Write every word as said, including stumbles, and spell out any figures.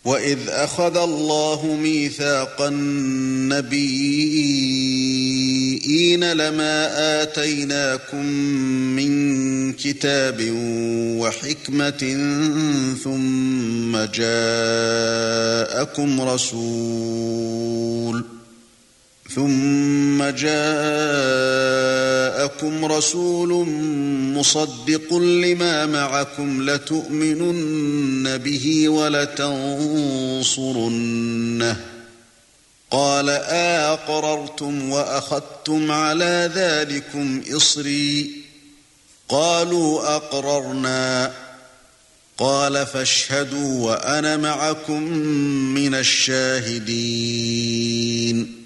وَإِذْ أَخَذَ اللَّهُ مِيثَاقَ النَّبِيِّينَ لَمَا آتَيْنَاكُمْ مِنْ كِتَابٍ وَحِكْمَةٍ ثُمَّ جَاءَكُمْ رَسُولٌ ثُمَّ جَاءَكُمْ رَسُولٌ مُصَدِّقٌ لِمَا مَعَكُمْ لَتُؤْمِنُنَّ بِهِ وَلَتَنصُرُنَّهُ قَالَ أَأَقْرَرْتُمْ وَأَخَذْتُمْ عَلَى ذَلِكُمْ إِصْرِي قَالُوا أَقْرَرْنَا قَالَ فَاشْهَدُوا وَأَنَا مَعَكُمْ مِنَ الشَّاهِدِينَ